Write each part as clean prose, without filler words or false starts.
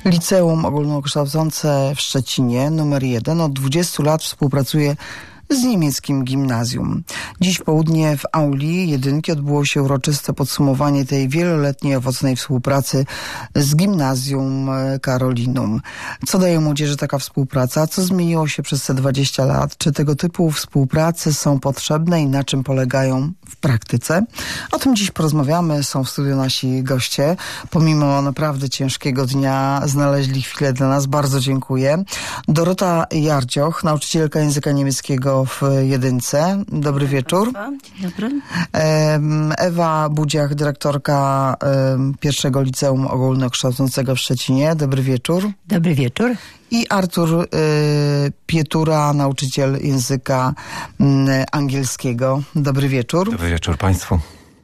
Liceum Ogólnokształcące w Szczecinie numer 1 od 20 lat współpracuje z niemieckim gimnazjum. Dziś w południe w auli jedynki odbyło się uroczyste podsumowanie tej wieloletniej owocnej współpracy z gimnazjum Karolinum. Co daje młodzieży taka współpraca? Co zmieniło się przez te 20 lat? Czy tego typu współpracy są potrzebne i na czym polegają w praktyce? O tym dziś porozmawiamy. Są w studiu nasi goście. Pomimo naprawdę ciężkiego dnia znaleźli chwilę dla nas. Bardzo dziękuję. Dorota Jardzioch, nauczycielka języka niemieckiego w jedynce. Dobry wieczór. Dzień dobry. Ewa Budziach, dyrektorka pierwszego liceum ogólnokształcącego w Szczecinie. Dobry wieczór. Dobry wieczór. I Artur Pietura, nauczyciel języka angielskiego. Dobry wieczór. Dobry wieczór Państwu.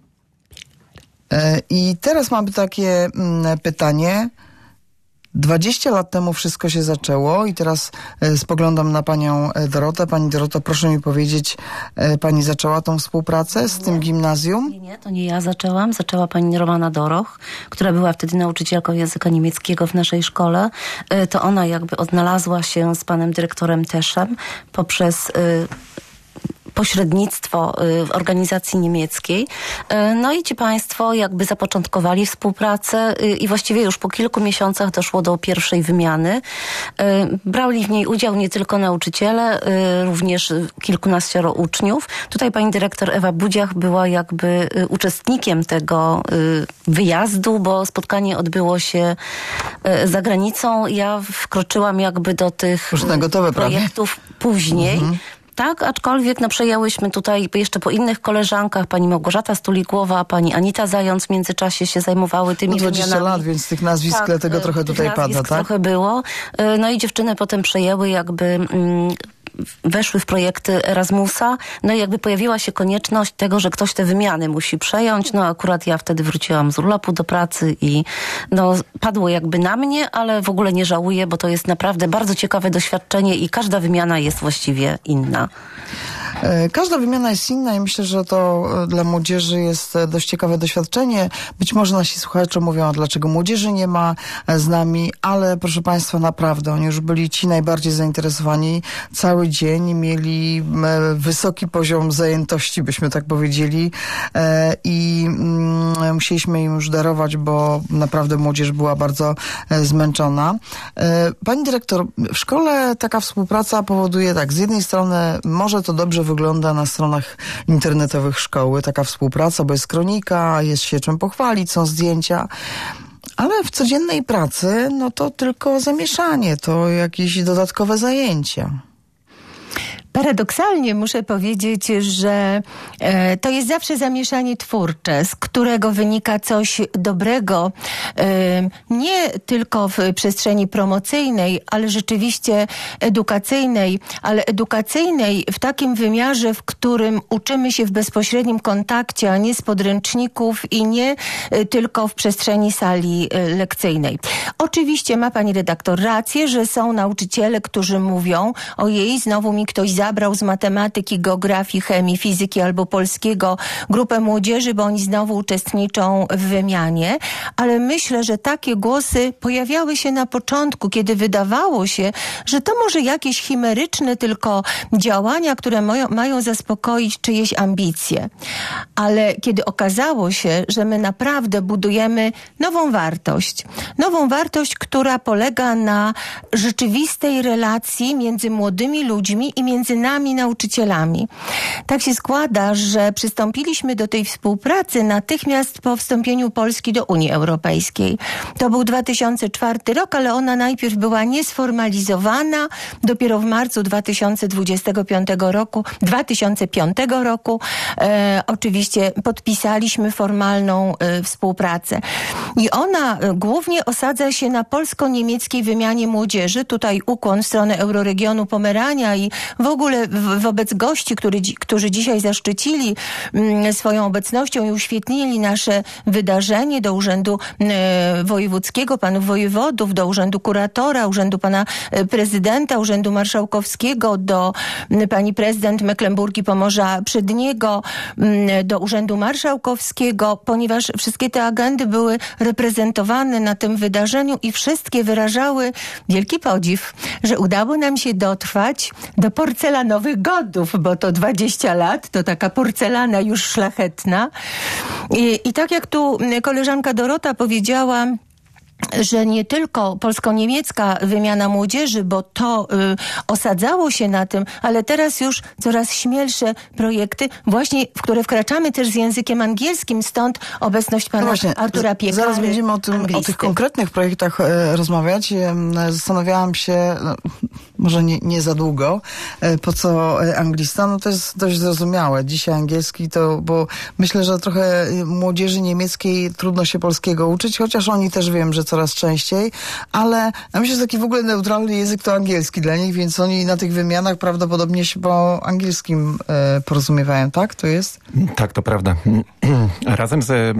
I teraz mamy takie pytanie. 20 lat temu wszystko się zaczęło i teraz spoglądam na panią Dorotę. Pani Doroto, proszę mi powiedzieć, pani zaczęła tą współpracę z tym gimnazjum? Nie, to nie ja zaczęłam. Zaczęła pani Romana Doroch, która była wtedy nauczycielką języka niemieckiego w naszej szkole. To ona jakby odnalazła się z panem dyrektorem Teschem poprzez pośrednictwo w organizacji niemieckiej. No i ci państwo jakby zapoczątkowali współpracę i właściwie już po kilku miesiącach doszło do pierwszej wymiany. Brali w niej udział nie tylko nauczyciele, również kilkunaścioro uczniów. Tutaj pani dyrektor Ewa Budziach była jakby uczestnikiem tego wyjazdu, bo spotkanie odbyło się za granicą. Ja wkroczyłam jakby do tych projektów później. Tak, aczkolwiek przejęłyśmy tutaj jeszcze po innych koleżankach, pani Małgorzata Stuligłowa, pani Anita Zając w międzyczasie się zajmowały tymi 20 wymianami. lat, więc tych nazwisk tego trochę tutaj pada, tak? Trochę było. No i dziewczyny potem przejęły jakby weszły w projekty Erasmusa, no i jakby pojawiła się konieczność tego, że ktoś te wymiany musi przejąć. No akurat ja wtedy wróciłam z urlopu do pracy i padło jakby na mnie, ale w ogóle nie żałuję, bo to jest naprawdę bardzo ciekawe doświadczenie i każda wymiana jest właściwie inna. Każda wymiana jest inna i myślę, że to dla młodzieży jest dość ciekawe doświadczenie. Być może nasi słuchacze mówią, a dlaczego młodzieży nie ma z nami, ale proszę Państwa, naprawdę, oni już byli ci najbardziej zainteresowani. Cały dzień mieli wysoki poziom zajętości, byśmy tak powiedzieli, i musieliśmy im już darować, bo naprawdę młodzież była bardzo zmęczona. Pani dyrektor, w szkole taka współpraca powoduje tak, z jednej strony może to dobrze wygląda na stronach internetowych szkoły, taka współpraca, bo jest kronika, jest się czym pochwalić, są zdjęcia, ale w codziennej pracy, to tylko zamieszanie, to jakieś dodatkowe zajęcia. Paradoksalnie muszę powiedzieć, że to jest zawsze zamieszanie twórcze, z którego wynika coś dobrego, nie tylko w przestrzeni promocyjnej, ale rzeczywiście edukacyjnej, ale edukacyjnej w takim wymiarze, w którym uczymy się w bezpośrednim kontakcie, a nie z podręczników i nie tylko w przestrzeni sali lekcyjnej. Oczywiście ma pani redaktor rację, że są nauczyciele, którzy mówią, ojej, znowu mi ktoś zabrał z matematyki, geografii, chemii, fizyki albo polskiego grupę młodzieży, bo oni znowu uczestniczą w wymianie. Ale myślę, że takie głosy pojawiały się na początku, kiedy wydawało się, że to może jakieś chimeryczne tylko działania, które mają zaspokoić czyjeś ambicje. Ale kiedy okazało się, że my naprawdę budujemy nową wartość, która polega na rzeczywistej relacji między młodymi ludźmi i między nami, nauczycielami. Tak się składa, że przystąpiliśmy do tej współpracy natychmiast po wstąpieniu Polski do Unii Europejskiej. To był 2004 rok, ale ona najpierw była niesformalizowana. Dopiero w marcu 2005 roku oczywiście podpisaliśmy formalną współpracę. I ona głównie osadza się na polsko-niemieckiej wymianie młodzieży. Tutaj ukłon w stronę Euroregionu Pomerania i w ogóle ogóle wobec gości, którzy dzisiaj zaszczycili swoją obecnością i uświetnili nasze wydarzenie, do Urzędu Wojewódzkiego, panów wojewodów, do Urzędu Kuratora, Urzędu pana Prezydenta, Urzędu Marszałkowskiego, do pani prezydent Mecklenburgii Pomorza Przedniego, do Urzędu Marszałkowskiego, ponieważ wszystkie te agendy były reprezentowane na tym wydarzeniu i wszystkie wyrażały wielki podziw, że udało nam się dotrwać do porcelanowych godów, bo to 20 lat, to taka porcelana już szlachetna. I tak jak tu koleżanka Dorota powiedziała, że nie tylko polsko-niemiecka wymiana młodzieży, bo to osadzało się na tym, ale teraz już coraz śmielsze projekty, właśnie w które wkraczamy też z językiem angielskim, stąd obecność pana Artura Piekary. Zaraz będziemy o tych konkretnych projektach rozmawiać. Zastanawiałam się, może nie za długo, po co anglista? No to jest dość zrozumiałe. Dzisiaj angielski to, bo myślę, że trochę młodzieży niemieckiej trudno się polskiego uczyć, chociaż oni też wiem, że coraz częściej, ale ja myślę, że taki w ogóle neutralny język to angielski dla nich, więc oni na tych wymianach prawdopodobnie się po angielskim porozumiewają, tak? To jest? Tak, to prawda. Razem ze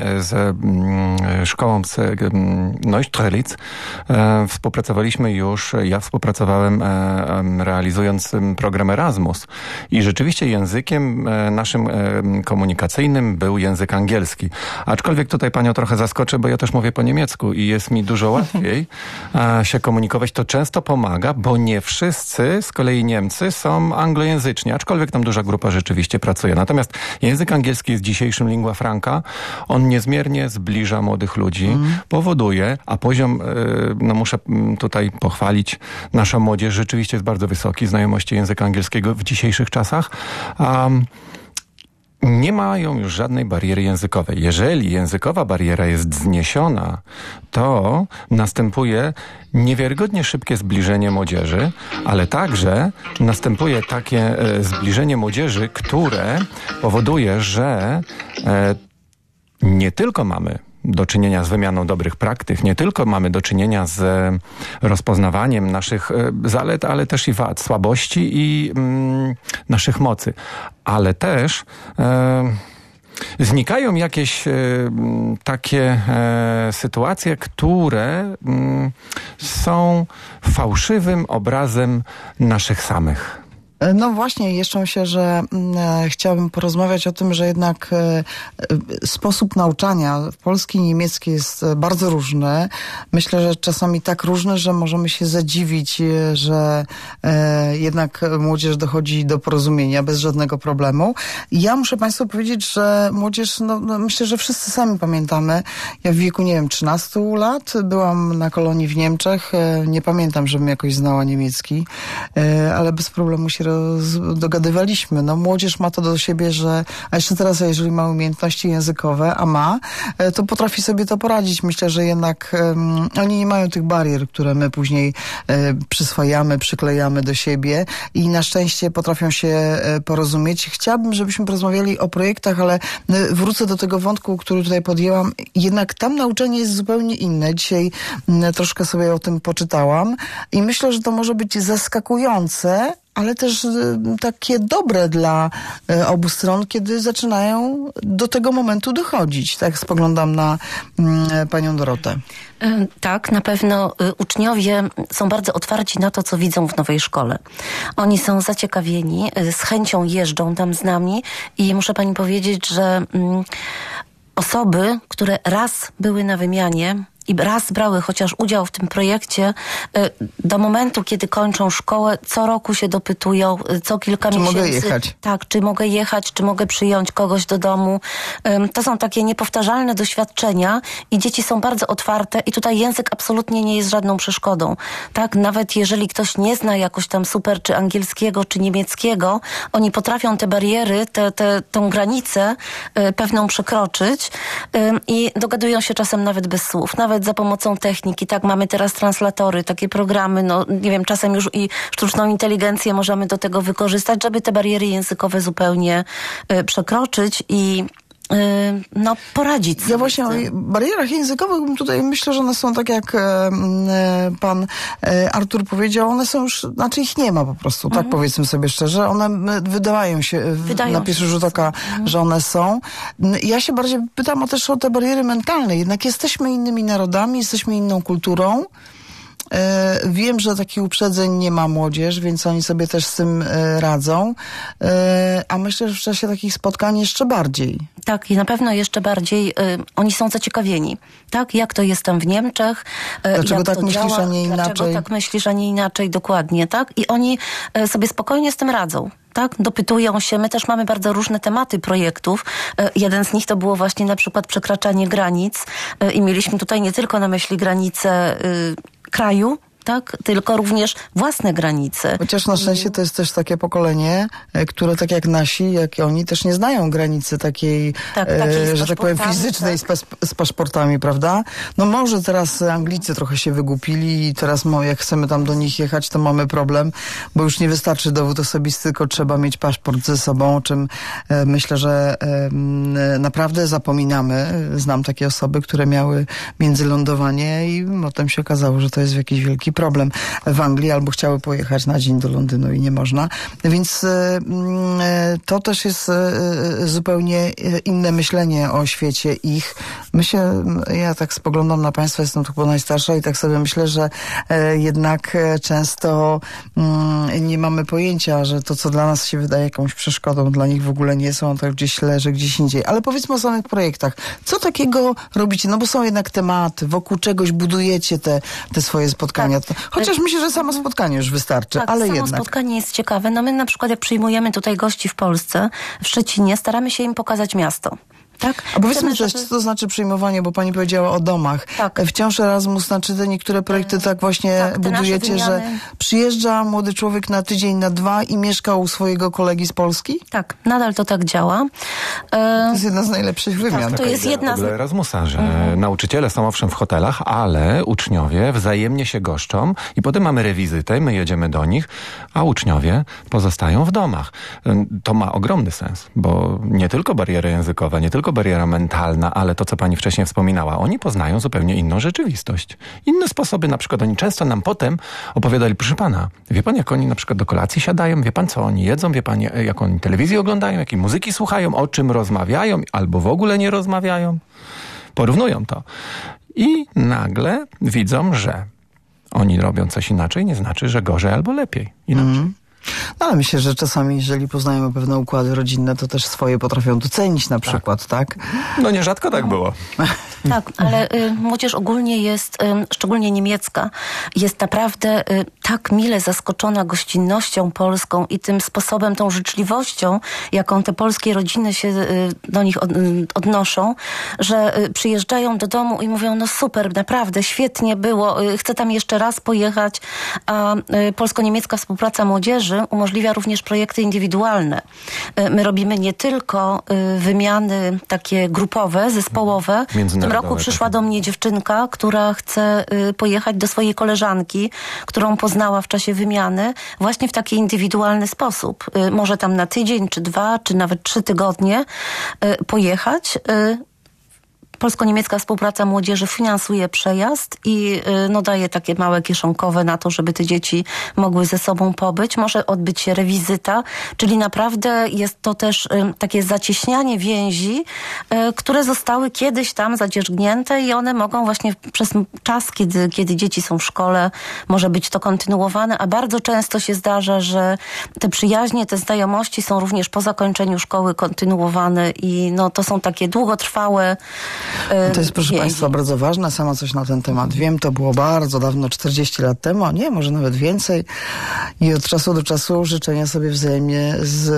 szkołą z Neustrelitz współpracowaliśmy już, ja współpracowałem realizując program Erasmus i rzeczywiście językiem naszym komunikacyjnym był język angielski. Aczkolwiek tutaj panią trochę zaskoczę, bo ja też mówię po niemiecku i jest mi dużo łatwiej się komunikować. To często pomaga, bo nie wszyscy z kolei Niemcy są anglojęzyczni, aczkolwiek tam duża grupa rzeczywiście pracuje. Natomiast język angielski jest dzisiejszym lingua franca. On niezmiernie zbliża młodych ludzi, powoduje, a poziom, no muszę tutaj pochwalić, nasza młodzież rzeczywiście jest bardzo wysoki, znajomości języka angielskiego w dzisiejszych czasach. Nie mają już żadnej bariery językowej. Jeżeli językowa bariera jest zniesiona, to następuje niewiarygodnie szybkie zbliżenie młodzieży, ale także następuje takie zbliżenie młodzieży, które powoduje, że nie tylko mamy do czynienia z wymianą dobrych praktyk, nie tylko mamy do czynienia z rozpoznawaniem naszych zalet, ale też i wad, słabości i naszych mocy. Ale też znikają jakieś takie sytuacje, które są fałszywym obrazem naszych samych. No właśnie, jeszcze myślę, że chciałabym porozmawiać o tym, że jednak sposób nauczania polski i niemiecki jest bardzo różny. Myślę, że czasami tak różny, że możemy się zadziwić, że jednak młodzież dochodzi do porozumienia bez żadnego problemu. I ja muszę państwu powiedzieć, że młodzież, no myślę, że wszyscy sami pamiętamy. Ja w wieku, 13 lat byłam na kolonii w Niemczech. Nie pamiętam, żebym jakoś znała niemiecki, ale bez problemu się dogadywaliśmy. No młodzież ma to do siebie, że, a jeszcze teraz, jeżeli ma umiejętności językowe, to potrafi sobie to poradzić. Myślę, że jednak oni nie mają tych barier, które my później przyswajamy, przyklejamy do siebie i na szczęście potrafią się porozumieć. Chciałabym, żebyśmy porozmawiali o projektach, ale wrócę do tego wątku, który tutaj podjęłam. Jednak tam nauczanie jest zupełnie inne. Dzisiaj troszkę sobie o tym poczytałam i myślę, że to może być zaskakujące, ale też takie dobre dla obu stron, kiedy zaczynają do tego momentu dochodzić. Tak spoglądam na panią Dorotę. Tak, na pewno uczniowie są bardzo otwarci na to, co widzą w nowej szkole. Oni są zaciekawieni, z chęcią jeżdżą tam z nami i muszę pani powiedzieć, że osoby, które raz były na wymianie i raz brały chociaż udział w tym projekcie, do momentu, kiedy kończą szkołę, co roku się dopytują, co kilka miesięcy. Czy mogę jechać? Tak, czy mogę jechać, czy mogę przyjąć kogoś do domu. To są takie niepowtarzalne doświadczenia i dzieci są bardzo otwarte i tutaj język absolutnie nie jest żadną przeszkodą. Tak, nawet jeżeli ktoś nie zna jakoś tam super czy angielskiego, czy niemieckiego, oni potrafią te bariery, tą granicę pewną przekroczyć i dogadują się czasem nawet bez słów, nawet za pomocą techniki. Tak, mamy teraz translatory, takie programy, no nie wiem, czasem już i sztuczną inteligencję możemy do tego wykorzystać, żeby te bariery językowe zupełnie przekroczyć i poradzić sobie. Ja właśnie o barierach językowych bym tutaj, myślę, że one są tak jak pan Artur powiedział, one są już, znaczy ich nie ma po prostu, tak powiedzmy sobie szczerze. One wydają się na pierwszy rzut oka, że one są. Ja się bardziej pytam też o te bariery mentalne. Jednak jesteśmy innymi narodami, jesteśmy inną kulturą. Wiem, że takich uprzedzeń nie ma młodzież, więc oni sobie też z tym radzą. A myślę, że w czasie takich spotkań jeszcze bardziej. Tak, i na pewno jeszcze bardziej oni są zaciekawieni. Tak, jak to jest tam w Niemczech, dlaczego jak tak to myślisz, działa, a nie inaczej? Dlaczego tak myślisz, a nie inaczej, dokładnie, tak? I oni sobie spokojnie z tym radzą. Tak, dopytują się. My też mamy bardzo różne tematy projektów. Jeden z nich to było właśnie na przykład przekraczanie granic i mieliśmy tutaj nie tylko na myśli granice kraju, tak, tylko również własne granice. Chociaż na szczęście to jest też takie pokolenie, które tak jak nasi, jak i oni też nie znają granicy takiej, że tak powiem, fizycznej z paszportami, prawda? No może teraz Anglicy trochę się wygłupili i teraz jak chcemy tam do nich jechać, to mamy problem, bo już nie wystarczy dowód osobisty, tylko trzeba mieć paszport ze sobą, o czym myślę, że naprawdę zapominamy. Znam takie osoby, które miały międzylądowanie i potem się okazało, że to jest jakiś wielki problem w Anglii, albo chciały pojechać na dzień do Londynu i nie można. Więc to też jest zupełnie inne myślenie o świecie ich. Ja tak spoglądam na państwa, jestem chyba najstarsza i tak sobie myślę, że jednak często nie mamy pojęcia, że to, co dla nas się wydaje jakąś przeszkodą, dla nich w ogóle nie są, to gdzieś leży gdzieś indziej. Ale powiedzmy o samych projektach. Co takiego robicie? No bo są jednak tematy, wokół czegoś budujecie te swoje spotkania. Tak. Chociaż myślę, że samo spotkanie już wystarczy, tak, ale samo jednak. spotkanie jest ciekawe. No my na przykład jak przyjmujemy tutaj gości w Polsce, w Szczecinie, staramy się im pokazać miasto. Tak? A powiedzmy też, co to znaczy przyjmowanie, bo pani powiedziała o domach. Tak. Wciąż Erasmus, znaczy te niektóre projekty tak właśnie budujecie, że przyjeżdża młody człowiek na tydzień, na 2 i mieszka u swojego kolegi z Polski? Tak, nadal to tak działa. To jest jedna z najlepszych wymian. Tak, to jest jedna z Erasmusa, że nauczyciele są owszem w hotelach, ale uczniowie wzajemnie się goszczą i potem mamy rewizytę, my jedziemy do nich, a uczniowie pozostają w domach. To ma ogromny sens, bo nie tylko bariery językowe, nie tylko bariera mentalna, ale to, co pani wcześniej wspominała, oni poznają zupełnie inną rzeczywistość. Inne sposoby, na przykład oni często nam potem opowiadali, proszę pana, wie pan, jak oni na przykład do kolacji siadają, wie pan, co oni jedzą, wie pan, jak oni telewizję oglądają, jakiej muzyki słuchają, o czym rozmawiają, albo w ogóle nie rozmawiają. Porównują to. I nagle widzą, że oni robią coś inaczej, nie znaczy, że gorzej albo lepiej. Inaczej. No ale myślę, że czasami, jeżeli poznają pewne układy rodzinne, to też swoje potrafią docenić na przykład, tak? No nierzadko tak było. Tak, ale młodzież ogólnie jest, szczególnie niemiecka, jest naprawdę tak mile zaskoczona gościnnością polską i tym sposobem, tą życzliwością, jaką te polskie rodziny się do nich odnoszą, że przyjeżdżają do domu i mówią, no super, naprawdę, świetnie było, chcę tam jeszcze raz pojechać, a polsko-niemiecka współpraca młodzieży umożliwia również projekty indywidualne. My robimy nie tylko wymiany takie grupowe, zespołowe. W tym roku przyszła do mnie dziewczynka, która chce pojechać do swojej koleżanki, którą poznała w czasie wymiany, właśnie w taki indywidualny sposób. Może tam na tydzień, czy 2, czy nawet 3 tygodnie pojechać. Polsko-niemiecka współpraca młodzieży finansuje przejazd i daje takie małe kieszonkowe na to, żeby te dzieci mogły ze sobą pobyć. Może odbyć się rewizyta, czyli naprawdę jest to też takie zacieśnianie więzi, które zostały kiedyś tam zadzierzgnięte i one mogą właśnie przez czas, kiedy dzieci są w szkole, może być to kontynuowane, a bardzo często się zdarza, że te przyjaźnie, te znajomości są również po zakończeniu szkoły kontynuowane i to są takie długotrwałe to jest, proszę państwa, bardzo ważne. Sama coś na ten temat wiem. To było bardzo dawno, 40 lat temu, a nie, może nawet więcej. I od czasu do czasu życzenia sobie wzajemnie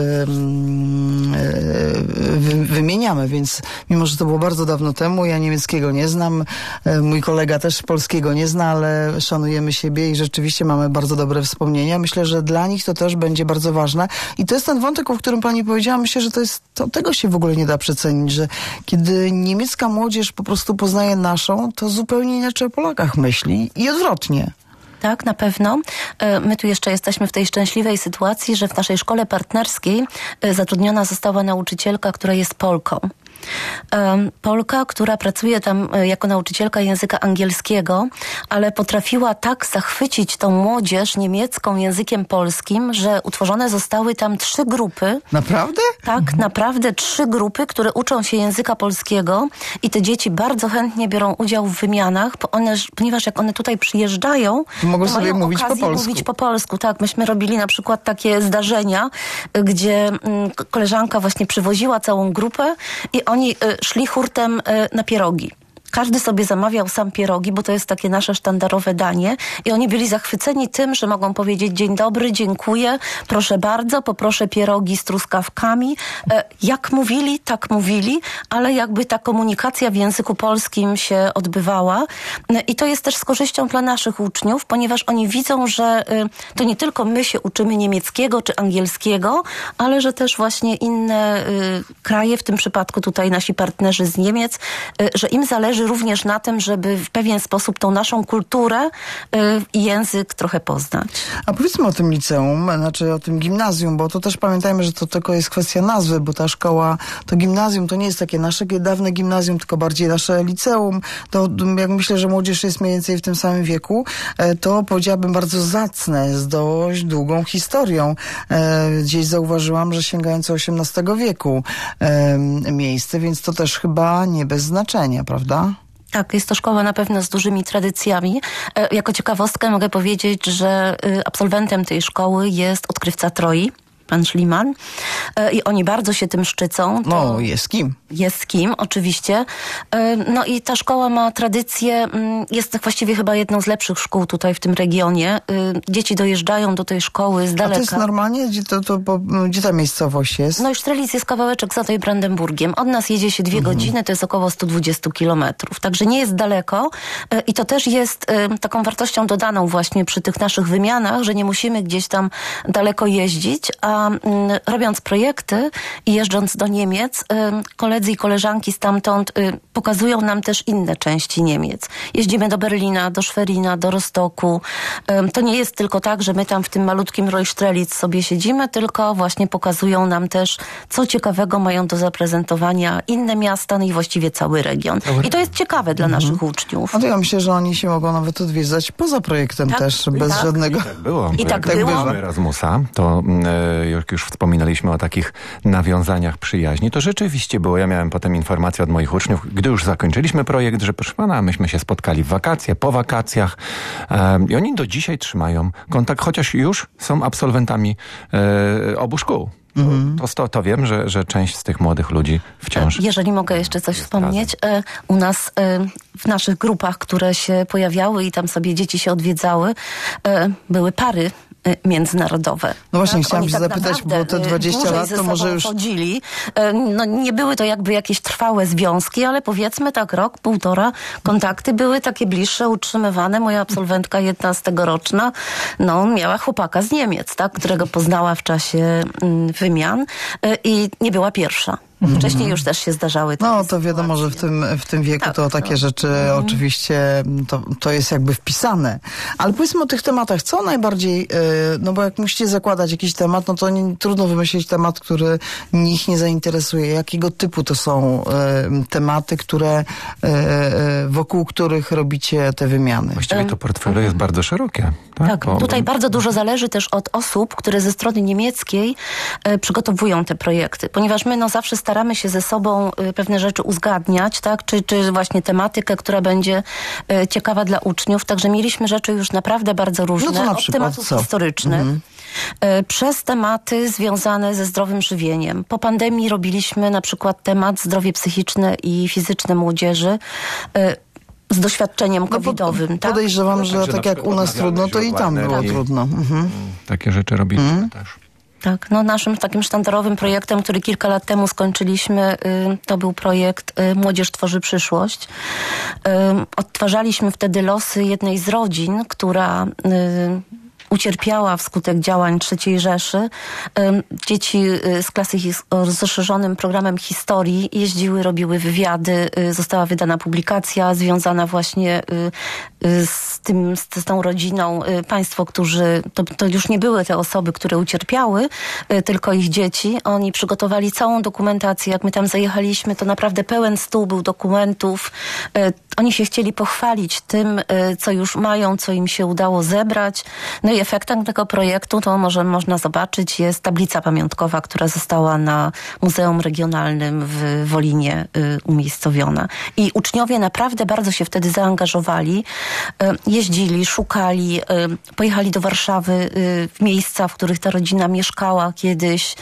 wymieniamy. Więc mimo, że to było bardzo dawno temu, ja niemieckiego nie znam, mój kolega też polskiego nie zna, ale szanujemy siebie i rzeczywiście mamy bardzo dobre wspomnienia. Myślę, że dla nich to też będzie bardzo ważne. I to jest ten wątek, o którym pani powiedziała. Myślę, że tego się w ogóle nie da przecenić, że kiedy niemiecka młodzież po prostu poznaje naszą, to zupełnie inaczej o Polakach myśli i odwrotnie. Tak, na pewno. My tu jeszcze jesteśmy w tej szczęśliwej sytuacji, że w naszej szkole partnerskiej zatrudniona została nauczycielka, która jest Polką. Polka, która pracuje tam jako nauczycielka języka angielskiego, ale potrafiła tak zachwycić tą młodzież niemiecką językiem polskim, że utworzone zostały tam 3 grupy. Naprawdę? Tak, naprawdę 3 grupy, które uczą się języka polskiego i te dzieci bardzo chętnie biorą udział w wymianach, ponieważ jak one tutaj przyjeżdżają, to mogą sobie mają mówić po okazję polsku. mówić po polsku. Tak, myśmy robili na przykład takie zdarzenia, gdzie koleżanka właśnie przywoziła całą grupę i oni szli hurtem na pierogi. Każdy sobie zamawiał sam pierogi, bo to jest takie nasze sztandarowe danie i oni byli zachwyceni tym, że mogą powiedzieć dzień dobry, dziękuję, proszę bardzo, poproszę pierogi z truskawkami. Jak mówili, tak mówili, ale jakby ta komunikacja w języku polskim się odbywała i to jest też z korzyścią dla naszych uczniów, ponieważ oni widzą, że to nie tylko my się uczymy niemieckiego czy angielskiego, ale że też właśnie inne kraje, w tym przypadku tutaj nasi partnerzy z Niemiec, że im zależy również na tym, żeby w pewien sposób tą naszą kulturę i język trochę poznać. A powiedzmy o tym liceum, znaczy o tym gimnazjum, bo to też pamiętajmy, że to tylko jest kwestia nazwy, bo ta szkoła, to gimnazjum to nie jest takie nasze dawne gimnazjum, tylko bardziej nasze liceum. To jak myślę, że młodzież jest mniej więcej w tym samym wieku, to powiedziałabym bardzo zacne, z dość długą historią. Gdzieś zauważyłam, że sięgające XVIII wieku miejsce, więc to też chyba nie bez znaczenia, prawda? Tak, jest to szkoła na pewno z dużymi tradycjami. Jako ciekawostkę mogę powiedzieć, że absolwentem tej szkoły jest odkrywca Troi, pan Schliemann. I oni bardzo się tym szczycą. No, jest kim. Jest kim, oczywiście. No i ta szkoła ma tradycję, jest właściwie chyba jedną z lepszych szkół tutaj w tym regionie. Dzieci dojeżdżają do tej szkoły z daleka. A to jest normalnie? Gdzie ta miejscowość jest? No i Strelic jest kawałeczek za tej Brandenburgiem. Od nas jedzie się 2 godziny, to jest około 120 kilometrów. Także nie jest daleko i to też jest taką wartością dodaną właśnie przy tych naszych wymianach, że nie musimy gdzieś tam daleko jeździć, a robiąc projekty i jeżdżąc do Niemiec, koledzy i koleżanki stamtąd pokazują nam też inne części Niemiec. Jeździmy do Berlina, do Schwerina, do Rostoku. To nie jest tylko tak, że my tam w tym malutkim Neustrelitz sobie siedzimy, tylko właśnie pokazują nam też, co ciekawego mają do zaprezentowania inne miasta, no i właściwie cały region. I to jest ciekawe dla naszych uczniów. A to ja myślę, że oni się mogą nawet odwiedzać poza projektem też, bez żadnego... Tak było. I tak Jak było. byliśmy Erasmusa, to jak już wspominaliśmy o takich nawiązaniach przyjaźni, to rzeczywiście było. Ja miałem potem informację od moich uczniów, gdy już zakończyliśmy projekt, że proszę pana, myśmy się spotkali w wakacje, po wakacjach i oni do dzisiaj trzymają kontakt, chociaż już są absolwentami obu szkół. To wiem, że część z tych młodych ludzi wciąż... Jeżeli mogę jeszcze coś wspomnieć, u nas w naszych grupach, które się pojawiały i tam sobie dzieci się odwiedzały, były pary międzynarodowe. No właśnie, tak? chciałam Oni się tak zapytać, bo te 20 lat to może już... chodzili. No, nie były to jakby jakieś trwałe związki, ale powiedzmy tak rok, 1,5 kontakty były takie bliższe, utrzymywane. Moja absolwentka 11-roczna, no, miała chłopaka z Niemiec, tak, którego poznała w czasie wymian i nie była pierwsza. Wcześniej już też się zdarzały takie No to wiadomo, że w tym wieku tak, to takie rzeczy oczywiście to jest jakby wpisane. Ale powiedzmy o tych tematach, co najbardziej, no bo jak musicie zakładać jakiś temat, no to trudno wymyślić temat, który ich nie zainteresuje. Jakiego typu to są tematy, wokół których robicie te wymiany? Właściwie to portfolio jest bardzo szerokie. Tak, tutaj bardzo dużo zależy też od osób, które ze strony niemieckiej przygotowują te projekty, ponieważ my zawsze staramy się ze sobą pewne rzeczy uzgadniać, tak? Czy właśnie tematykę, która będzie ciekawa dla uczniów. Także mieliśmy rzeczy już naprawdę bardzo różne. No to na od przykład tematów co? historycznych, przez tematy związane ze zdrowym żywieniem. Po pandemii robiliśmy na przykład temat zdrowie psychiczne i fizyczne młodzieży, z doświadczeniem covidowym. Tak? Podejrzewam, że Także tak jak u nas trudno, to i tam było trudno. Takie rzeczy robiliśmy też. Tak, no naszym takim sztandarowym projektem, który kilka lat temu skończyliśmy, to był projekt Młodzież tworzy przyszłość. Odtwarzaliśmy wtedy losy jednej z rodzin, która ucierpiała wskutek działań III Rzeszy. Dzieci z klasy z rozszerzonym programem historii jeździły, robiły wywiady, została wydana publikacja związana właśnie z tą rodziną. Państwo, to już nie były te osoby, które ucierpiały, tylko ich dzieci. Oni przygotowali całą dokumentację. Jak my tam zajechaliśmy, to naprawdę pełen stół był dokumentów. Oni się chcieli pochwalić tym, co już mają, co im się udało zebrać. No i efektem tego projektu, to można zobaczyć, jest tablica pamiątkowa, która została na Muzeum Regionalnym w Wolinie umiejscowiona. I uczniowie naprawdę bardzo się wtedy zaangażowali. Jeździli, szukali, pojechali do Warszawy w miejsca, w których ta rodzina mieszkała kiedyś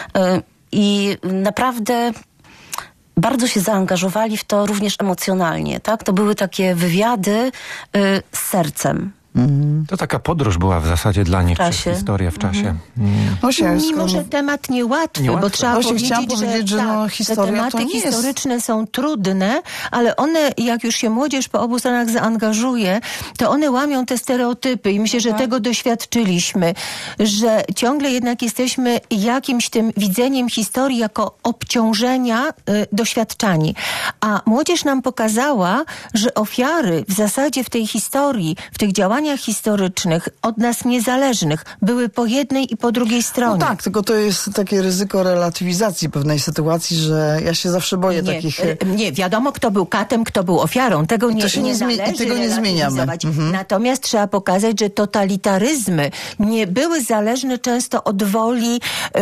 i naprawdę bardzo się zaangażowali w to również emocjonalnie, tak? To były takie wywiady z sercem. To taka podróż była w zasadzie dla nich, historia w czasie. Mimo, że temat niełatwy, bo trzeba powiedzieć, że tematy historyczne są trudne, ale one, jak już się młodzież po obu stronach zaangażuje, to one łamią te stereotypy i myślę, że tego doświadczyliśmy, że ciągle jednak jesteśmy jakimś tym widzeniem historii jako obciążenia doświadczani. A młodzież nam pokazała, że ofiary w zasadzie w tej historii, w tych działaniach historycznych, od nas niezależnych, były po jednej i po drugiej stronie. No tak, tylko to jest takie ryzyko relatywizacji pewnej sytuacji, że ja się zawsze boję takich... Nie, wiadomo, kto był katem, kto był ofiarą. Tego nie zmieniamy. Natomiast trzeba pokazać, że totalitaryzmy nie były zależne często od woli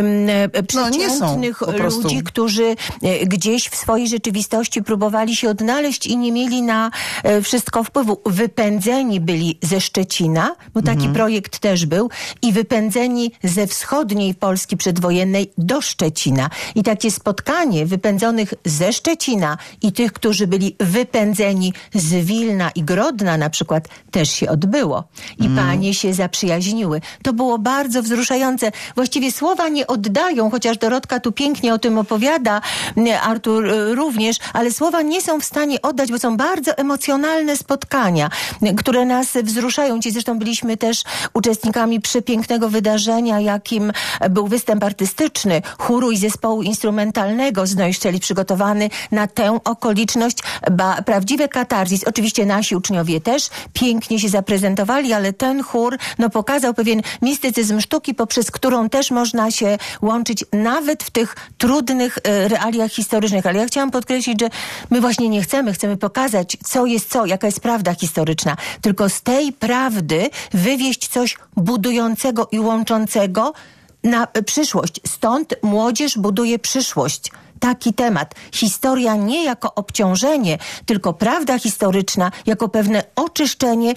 przeciętnych ludzi, którzy gdzieś w swojej rzeczywistości próbowali się odnaleźć i nie mieli na wszystko wpływu. Wypędzeni byli ze Szczecina, bo taki projekt też był, i wypędzeni ze wschodniej Polski przedwojennej do Szczecina. I takie spotkanie wypędzonych ze Szczecina i tych, którzy byli wypędzeni z Wilna i Grodna na przykład, też się odbyło. I panie się zaprzyjaźniły. To było bardzo wzruszające. Właściwie słowa nie oddają, chociaż Dorotka tu pięknie o tym opowiada, Artur również, ale słowa nie są w stanie oddać, bo są bardzo emocjonalne spotkania, które nas wzruszają. Ci zresztą byliśmy też uczestnikami przepięknego wydarzenia, jakim był występ artystyczny chóru i zespołu instrumentalnego z Neuszczeli, przygotowany na tę okoliczność. Prawdziwe katarzis. Oczywiście nasi uczniowie też pięknie się zaprezentowali, ale ten chór pokazał pewien mistycyzm sztuki, poprzez którą też można się łączyć nawet w tych trudnych realiach historycznych. Ale ja chciałam podkreślić, że my właśnie nie chcemy pokazać, co jest co, jaka jest prawda historyczna, tylko z tej prawdy wywieźć coś budującego i łączącego na przyszłość. Stąd młodzież buduje przyszłość. Taki temat. Historia nie jako obciążenie, tylko prawda historyczna jako pewne oczyszczenie,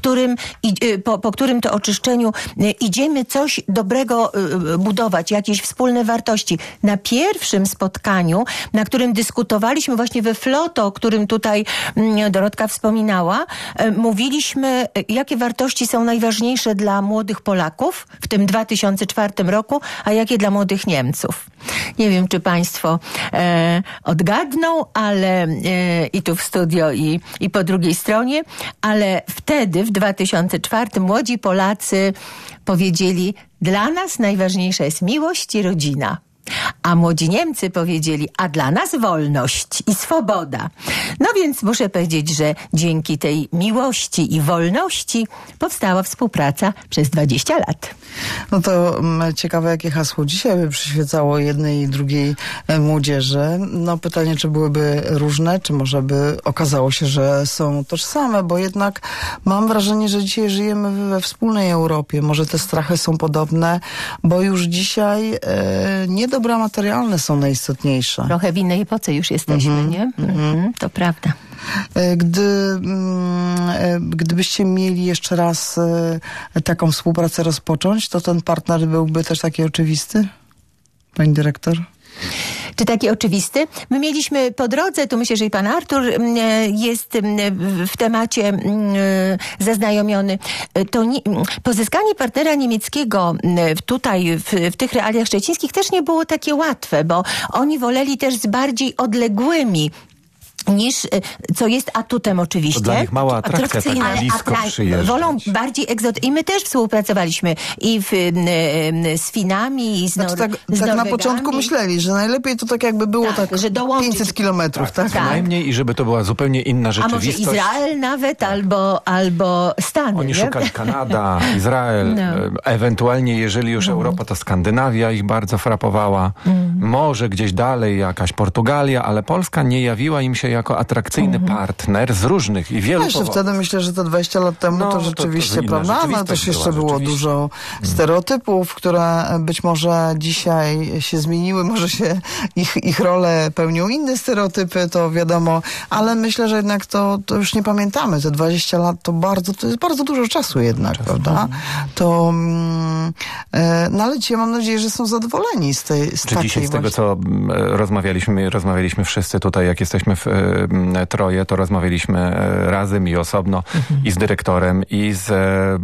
po którym to oczyszczeniu idziemy coś dobrego budować, jakieś wspólne wartości. Na pierwszym spotkaniu, na którym dyskutowaliśmy właśnie we Floto, o którym tutaj Dorotka wspominała, mówiliśmy, jakie wartości są najważniejsze dla młodych Polaków w tym 2004 roku, a jakie dla młodych Niemców. Nie wiem, czy państwo odgadną, ale i tu w studio, i po drugiej stronie, ale wtedy w 2004 młodzi Polacy powiedzieli: dla nas najważniejsza jest miłość i rodzina. A młodzi Niemcy powiedzieli: a dla nas wolność i swoboda. No więc muszę powiedzieć, że dzięki tej miłości i wolności powstała współpraca przez 20 lat. No to ciekawe, jakie hasło dzisiaj by przyświecało jednej i drugiej młodzieży. No pytanie, czy byłyby różne, czy może by okazało się, że są tożsame, bo jednak mam wrażenie, że dzisiaj żyjemy we wspólnej Europie. Może te strachy są podobne, bo już dzisiaj nie dobra materialne są najistotniejsze. Trochę w innej epoce już jesteśmy, nie? To prawda. Gdybyście mieli jeszcze raz taką współpracę rozpocząć, to ten partner byłby też taki oczywisty? Pani dyrektor? Czy taki oczywisty? My mieliśmy po drodze, tu myślę, że i pan Artur jest w temacie zaznajomiony, to pozyskanie partnera niemieckiego tutaj w tych realiach szczecińskich też nie było takie łatwe, bo oni woleli też z bardziej odległymi co jest atutem oczywiście. To dla nich mała atrakcja, tak blisko przyjeżdżać. Wolą bardziej I my też współpracowaliśmy i z Finami, i z tak na początku myśleli, że najlepiej to tak jakby było że 500 kilometrów. Tak? Co najmniej i żeby to była zupełnie inna rzeczywistość. A może Izrael nawet, albo Stany. Oni szukali Kanada, Izrael, ewentualnie jeżeli już Europa, to Skandynawia ich bardzo frapowała. Może gdzieś dalej jakaś Portugalia, ale Polska nie jawiła im się jako atrakcyjny partner z różnych i wielu powodów. Wtedy myślę, że te 20 lat temu to rzeczywiście, prawda? Ale też jeszcze było dużo stereotypów, które być może dzisiaj się zmieniły, może się ich role pełnią inne stereotypy, to wiadomo, ale myślę, że jednak to już nie pamiętamy. Te 20 lat to jest bardzo dużo czasu jednak, prawda? To ale dzisiaj mam nadzieję, że są zadowoleni z takiej dzisiaj z tego, co rozmawialiśmy wszyscy tutaj, jak jesteśmy w troje, to rozmawialiśmy razem i osobno i z dyrektorem, i z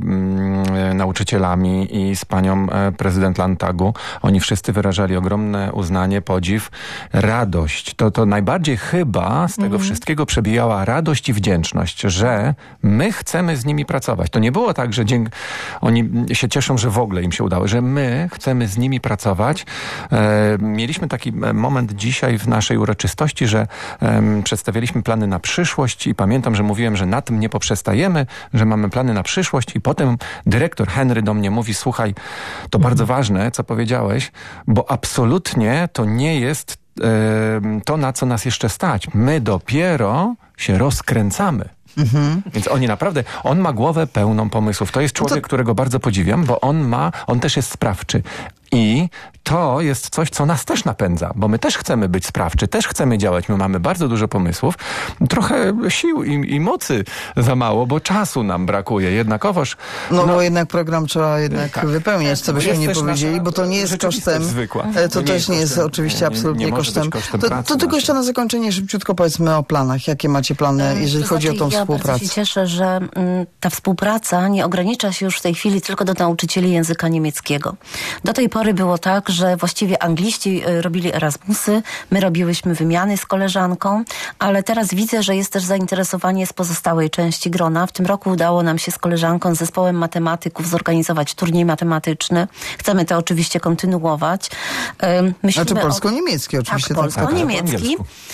nauczycielami, i z panią prezydent Landtagu. Oni wszyscy wyrażali ogromne uznanie, podziw, radość. To najbardziej chyba z tego wszystkiego przebijała radość i wdzięczność, że my chcemy z nimi pracować. To nie było tak, że oni się cieszą, że w ogóle im się udało, że my chcemy z nimi pracować. Mieliśmy taki moment dzisiaj w naszej uroczystości, że przedstawialiśmy plany na przyszłość i pamiętam, że mówiłem, że na tym nie poprzestajemy, że mamy plany na przyszłość i potem dyrektor Henry do mnie mówi, słuchaj, to bardzo ważne, co powiedziałeś, bo absolutnie to nie jest to, na co nas jeszcze stać. My dopiero się rozkręcamy. Więc on ma głowę pełną pomysłów. To jest człowiek, którego bardzo podziwiam, bo on też jest sprawczy. I to jest coś, co nas też napędza, bo my też chcemy być sprawczy, też chcemy działać. My mamy bardzo dużo pomysłów, trochę sił i mocy za mało, bo czasu nam brakuje. Jednakowoż... bo jednak program trzeba wypełniać, co byśmy nie powiedzieli, bo to nie jest kosztem... Zwykła. To też nie jest oczywiście absolutnie kosztem. To tylko jeszcze na zakończenie szybciutko powiedzmy o planach. Jakie macie plany, jeżeli chodzi o tą współpracę? Ja bardzo się cieszę, że ta współpraca nie ogranicza się już w tej chwili tylko do nauczycieli języka niemieckiego. Do tej pory było tak, że właściwie angliści robili Erasmusy, my robiłyśmy wymiany z koleżanką, ale teraz widzę, że jest też zainteresowanie z pozostałej części grona. W tym roku udało nam się z koleżanką, z zespołem matematyków zorganizować turniej matematyczny. Chcemy to oczywiście kontynuować. Znaczy polsko-niemiecki oczywiście. Tak, polsko-niemiecki.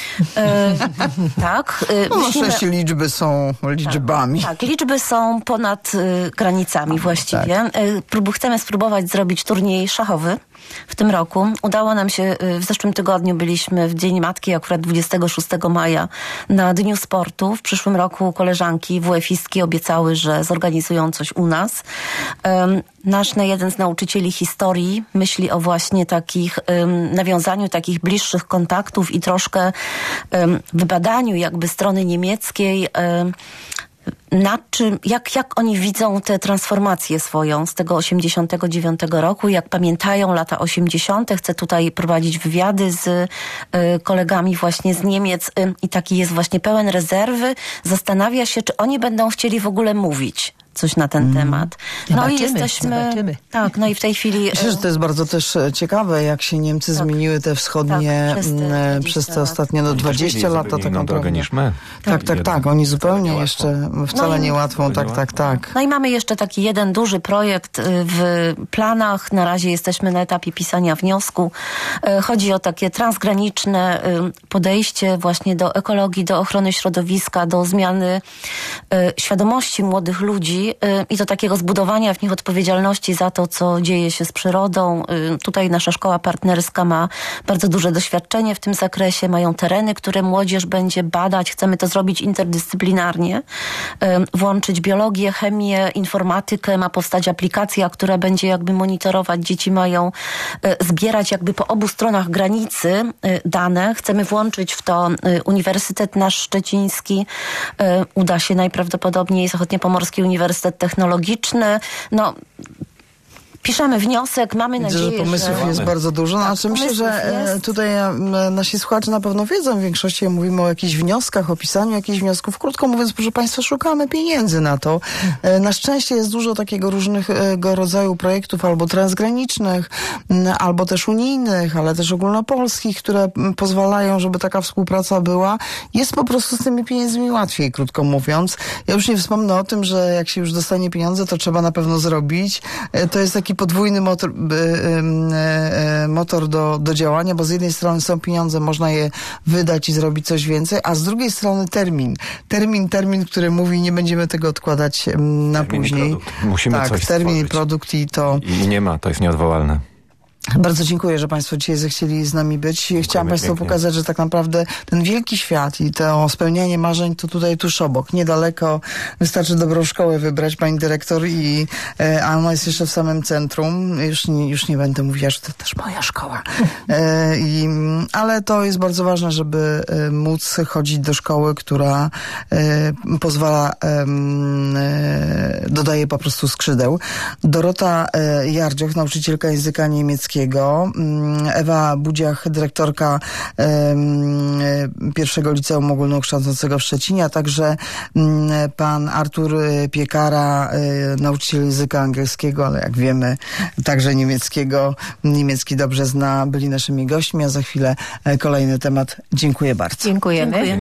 Tak. Na szczęście liczby są liczbami. Tak, liczby są ponad granicami właściwie. Chcemy spróbować zrobić turniej szachowy w tym roku. Udało nam się, w zeszłym tygodniu byliśmy w Dzień Matki, akurat 26 maja, na Dniu Sportu. W przyszłym roku koleżanki WF-istki obiecały, że zorganizują coś u nas. Jeden z nauczycieli historii myśli o właśnie nawiązaniu takich bliższych kontaktów i troszkę wybadaniu jakby strony niemieckiej, jak oni widzą tę transformację swoją z tego 89 roku, jak pamiętają lata 80. Chcę tutaj prowadzić wywiady z kolegami właśnie z Niemiec i taki jest właśnie pełen rezerwy. Zastanawia się, czy oni będą chcieli w ogóle mówić coś na ten temat. Zobaczymy. Tak, i w tej chwili... Myślę, że to jest bardzo też ciekawe, jak się Niemcy zmieniły te wschodnie przez te ostatnie 20 lat. Tak drogę niż my. Tak. Oni zupełnie jeszcze wcale niełatwą. Tak. No i mamy jeszcze taki jeden duży projekt w planach. Na razie jesteśmy na etapie pisania wniosku. Chodzi o takie transgraniczne podejście właśnie do ekologii, do ochrony środowiska, do zmiany świadomości młodych ludzi i do takiego zbudowania w nich odpowiedzialności za to, co dzieje się z przyrodą. Tutaj nasza szkoła partnerska ma bardzo duże doświadczenie w tym zakresie. Mają tereny, które młodzież będzie badać. Chcemy to zrobić interdyscyplinarnie. Włączyć biologię, chemię, informatykę. Ma powstać aplikacja, która będzie jakby monitorować. Dzieci mają zbierać jakby po obu stronach granicy dane. Chcemy włączyć w to Uniwersytet nasz Szczeciński. Uda się najprawdopodobniej Zachodniopomorski Uniwersytet Technologiczny. piszemy wniosek, mamy Widzę, nadzieję, że pomysłów jest bardzo dużo. Znaczy myślę, że tutaj nasi słuchacze na pewno wiedzą, w większości mówimy o jakichś wnioskach, o pisaniu jakichś wniosków. Krótko mówiąc, proszę Państwa, szukamy pieniędzy na to. Na szczęście jest dużo takiego różnego rodzaju projektów, albo transgranicznych, albo też unijnych, ale też ogólnopolskich, które pozwalają, żeby taka współpraca była. Jest po prostu z tymi pieniędzmi łatwiej, krótko mówiąc. Ja już nie wspomnę o tym, że jak się już dostanie pieniądze, to trzeba na pewno zrobić. To jest taki podwójny motor do działania, bo z jednej strony są pieniądze, można je wydać i zrobić coś więcej, a z drugiej strony termin, który mówi, nie będziemy tego odkładać na później. Musimy coś termin i stworzyć. produkt i to... I nie ma, to jest nieodwołalne. Bardzo dziękuję, że Państwo dzisiaj zechcieli z nami być. Chciałam Państwu pięknie. pokazać, że tak naprawdę ten wielki świat i to spełnianie marzeń to tutaj tuż obok, niedaleko. Wystarczy dobrą szkołę wybrać, pani dyrektor, a ona jest jeszcze w samym centrum. Już nie będę mówiła, że to też moja szkoła. Ale to jest bardzo ważne, żeby móc chodzić do szkoły, która pozwala, dodaje po prostu skrzydeł. Dorota Jardzioch, nauczycielka języka niemieckiego, Ewa Budziach, dyrektorka pierwszego liceum ogólnokształcącego w Szczecinie, a także pan Artur Piekara, nauczyciel języka angielskiego, ale jak wiemy także niemieckiego. Niemiecki dobrze zna, byli naszymi gośćmi, a za chwilę kolejny temat. Dziękuję bardzo. Dziękujemy.